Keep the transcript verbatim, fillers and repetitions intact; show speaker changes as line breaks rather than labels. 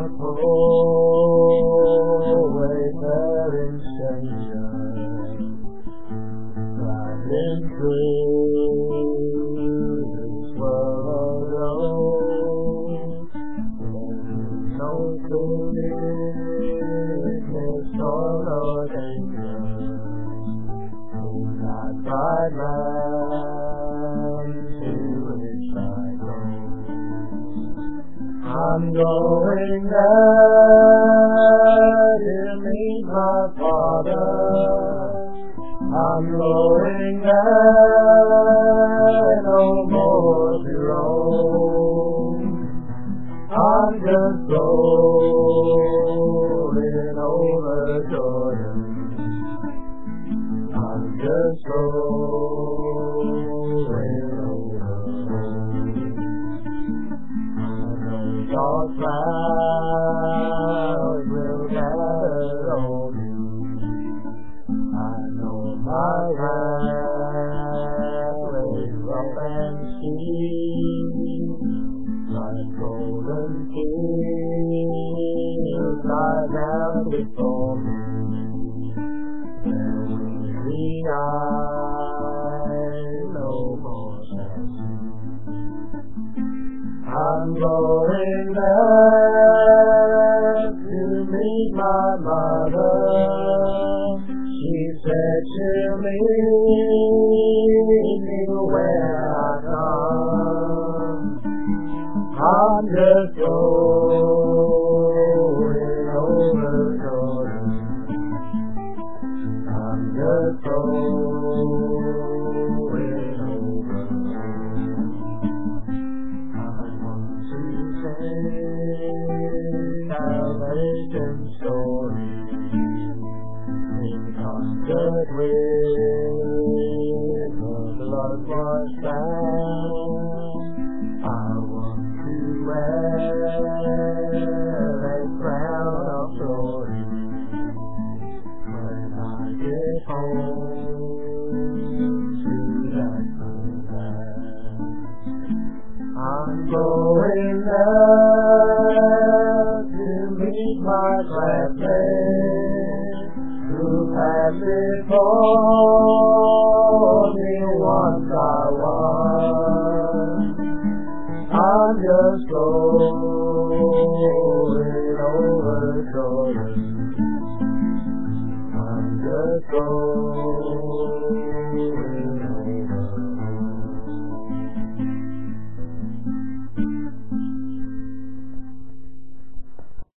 always having strangers riding through this world alone. No sickness or no danger, not by man to which I go. I'm going there to meet my Father. I'm going there no more to roam. I'm just going over Jordan. I'm just going over. Dark clouds will gather on you. I know my pathway is rough and steep, like golden fields lie down before me. There will be eyes no more shall see. I'm going there to meet my mother. She said she'll meet me where I come. I'm just going over Jordan. I'm just going over. Salvation story in concert with the blood washed Lamb. I want to wear a crown of glory when I get home to that good land. I'm going there to meet my classmates who passed before me one by one. I'm just going over Jordan. I'm just going